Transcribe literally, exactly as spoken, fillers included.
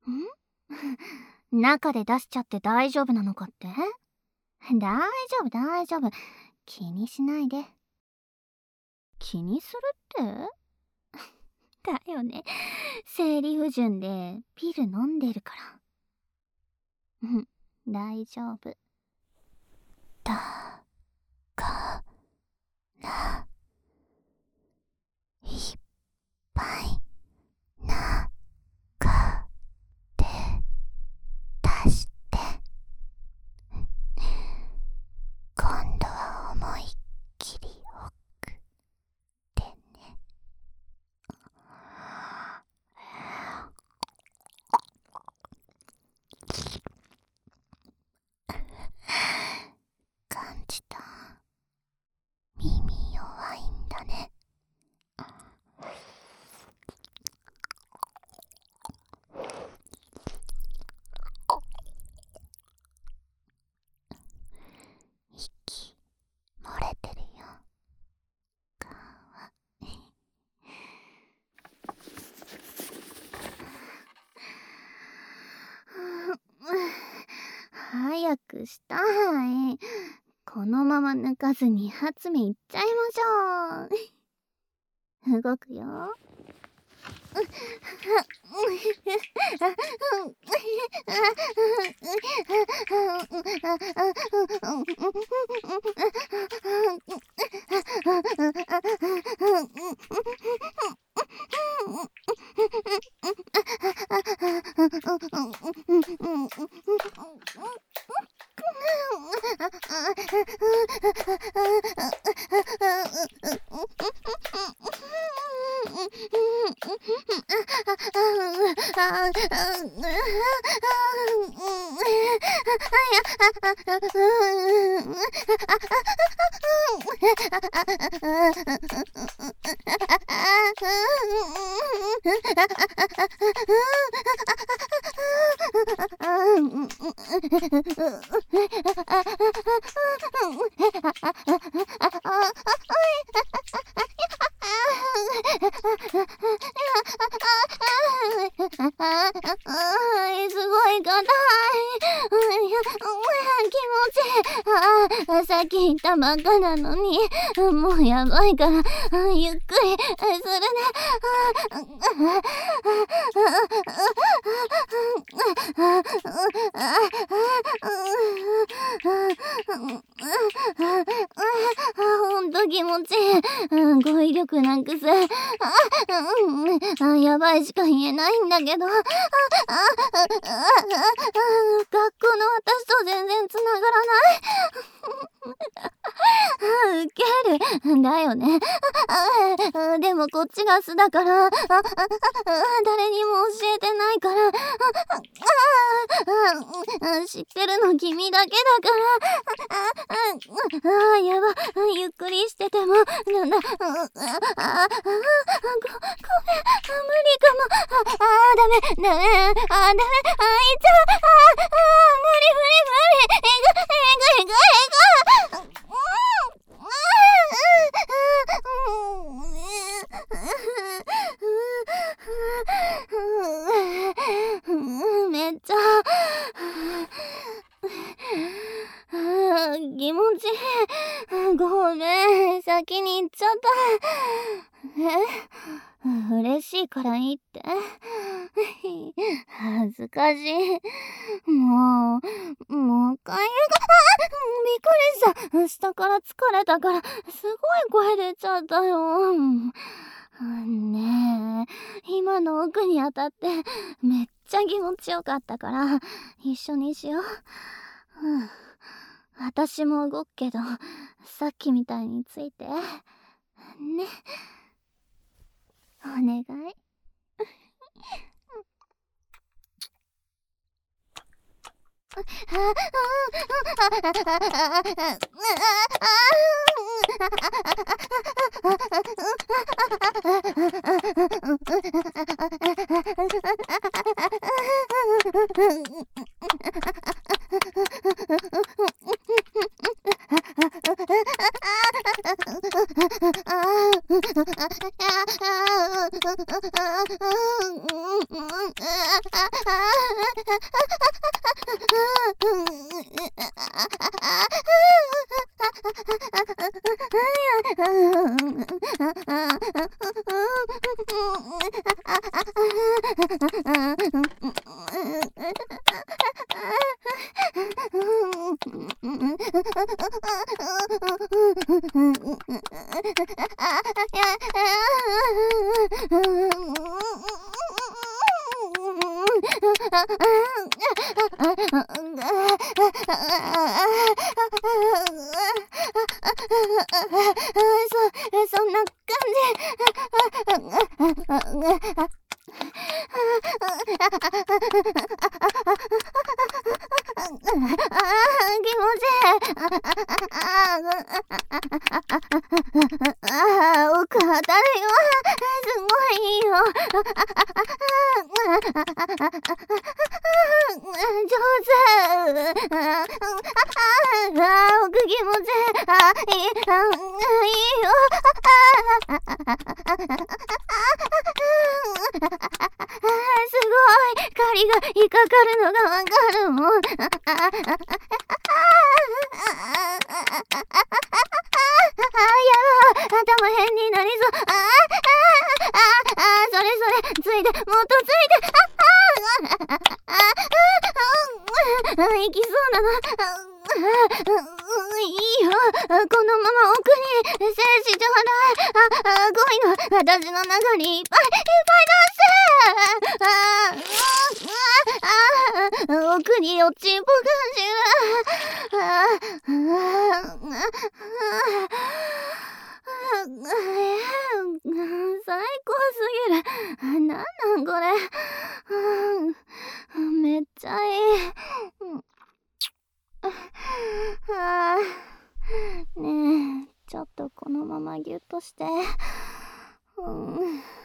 ん中で出しちゃって大丈夫なのかって？大丈夫大丈夫。気にしないで。気にするってだよね。生理不順でピル飲んでるから。うん、大丈夫。だからいっぱい中で出して今度は思いっきり奥でね。感じた？耳弱いんだね。息漏れてるよ。かわいい。早くしたい。このまま抜かずに発明いっちゃいましょう。動くよ。すごい硬い。気持ちいい。あ、さっき言ったばっかなのにもうやばいからゆっくりするね。ほんと気持ちいい。語彙力なくせあ、やばいしか言えないんだけど、学校の私と全然つながらない。ウケるだよね。でもこっちが素だから誰にも教えてないから、知ってるの君だけだから。あ、やば、ゆっくりしててもなんだ、あ、ご、ごめん、無理かも。あ、ダメ、ダメ、あ、ダメ、あ、いっちゃう、あ、あ、無理無理無理、えぐ、えぐ、えぐ、えぐ。めっちゃ気持ちいい。ごめん、先に行っちゃった。え、嬉しいからいいって？恥ずかしい。もうもう一回言うか。あ、びっくりした。下から疲れたからすごい声出ちゃったよ。ねえ、今の奥に当たってめっちゃ気持ちよかったから一緒にしよう。うん、私も動くけどさっきみたいについてね。お願い。あそ、そんな感じ。気持ちいい。ああ、奥当たるよ。すごいいいよ。上手。ああ、奥気持ちいい。あいい、あいいよ。すごい。針が引っかかるのがわかるもん。頭変になりそう。ああ、ああ、それそれ、ついて、もっとついて、ああ、ああ、行きそうなの。いいよ、このまま奥に精子ちょうだい。あ、ゴミが私の中にいっぱいいっぱい出せ。ああ、奥に落ちんぽ感じる。ああ、最高すぎる。なんなんこれ。めっちゃいい。あーねえ、ちょっとこのままギュッとして。うん